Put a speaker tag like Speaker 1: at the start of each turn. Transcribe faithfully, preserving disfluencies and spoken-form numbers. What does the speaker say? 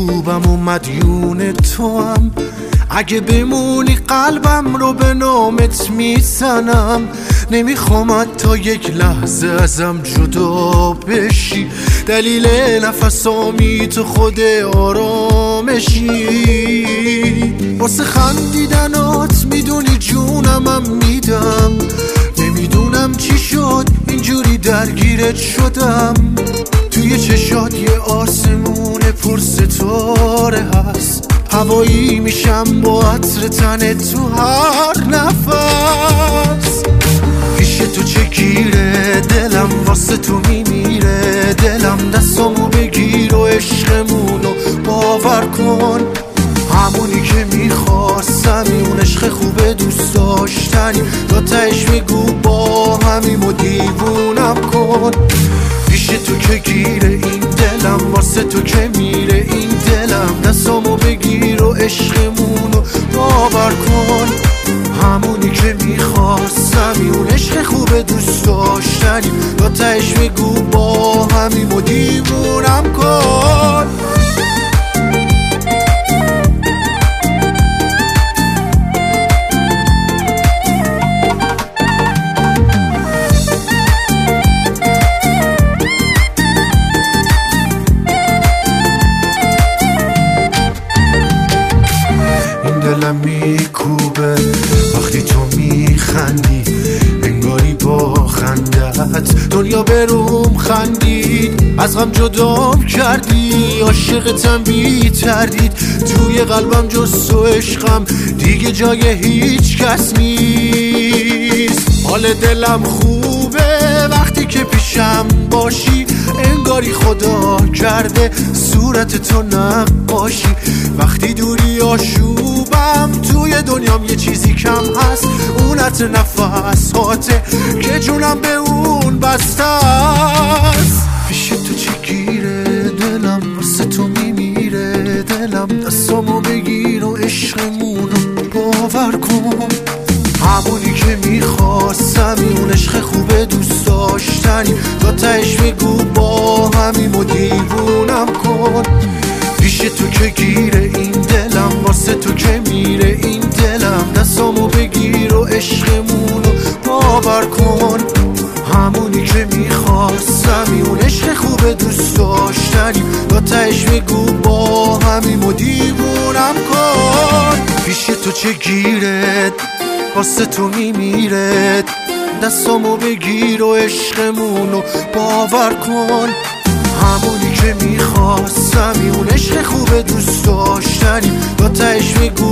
Speaker 1: خوبم و مدیون تو هم، اگه بمونی قلبم رو به نامت میزنم. نمیخوام تا یک لحظه ازم جدا بشی، دلیل نفسامی تو خود آرامشی. واسه خندیدنات میدونی جونمم میدم، نمیدونم چی شد اینجوری درگیرت شدم. توی چشات یه آسمون پر ستاره هست، هوایی میشم با عطر تنت تو هر نفس. پیش تو چه گیره دلم واسه تو میمیره، دلم دستامو بگیر و عشقمونو باور کن. همونی که میخواستمی اون عشق خوبه دوست داشتنی، تا تهش میگو با همیم و دیوونم کن. پیش تو که گیره این دلم واسه تو که میره این دلم، دستامو بگیر و عشقمونو باور کن. همونی که میخواستمی اون عشق خوبه دوست داشتنی، تا تهش میگو با همیم و دیوونم کن. دلم میکوبه وقتی تو میخندی، انگاری با خندت دنیا بروم خندید. از غم جدام کردی، عاشقتم بی تردید. توی قلبم جز تو عشقم دیگه جای هیچ کس نیست. حال دلم خوبه وقتی که پیشم باشی، انگاری خدا کرده صورت تو نقاشی. وقتی دوری آشوبم توی دنیام یه چیزی کم هست، اون عطر نفساته که جونم به اون بسته است. پیش تو چه گیره دلم واسه تو میمیره، دلم دستامو بگیر و عشقمونو باور کن. همونی که میخواستمی اون عشق خوبه دوست داشتنی، تا تهش میگو با همیم و دیوونم کن. پیش تو که گیره این دلم واسه تو که میره این دلم، دستامو بگیر و عشقمونو باور کن. همونی که میخواستمی اون عشق خوبه دوست داشتنی، تا تهش میگو با همیم و دیوونم کن. پیش تو چه گیره واسه تو میمیره، دستامو بگیر و عشقمونو باور کن. همونی که میخواستمی اون عشق خوبه دوست داشتنی، تا تهش میگو